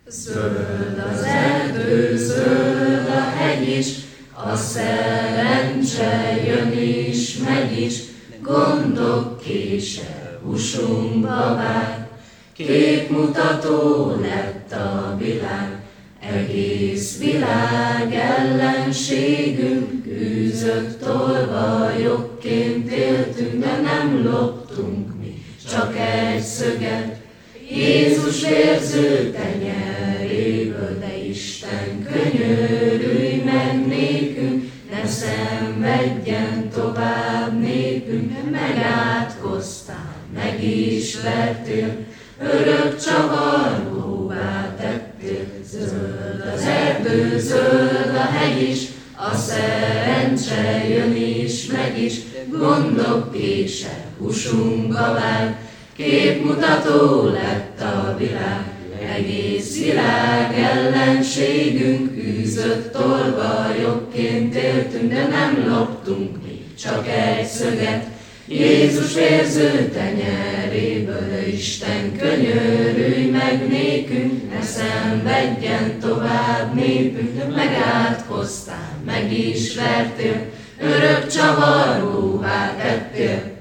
Zöld az erdő, zöld a hegy is, a szerencse jön is, megy is, gondok kése, húsunkba vág. Képmutató lett a világ, egész világ ellenségünk, űzött tolvajokként éltünk, de nem loptunk mi, csak egy szöget, Jézus vérző tenyeréből, de Isten könyörülj meg nékünk, ne szenvedjen tovább népünk, megátkoztál, meg is vertél, örök csavargóvá tettél. Zöld az erdő, zöld a hegy is, a szerencse jön is, megy is, gondok kése, húsunkba vág. Képmutató lett a világ, egész világ ellenségünk, űzött tolvajokként éltünk, de nem loptunk mi, csak egy szöget, Jézus vérző tenyeréből, de Isten könyörülj meg nékünk, ne szenvedjen tovább népünk, megátkoztál, meg is vertél, örök csavargóvá tettél.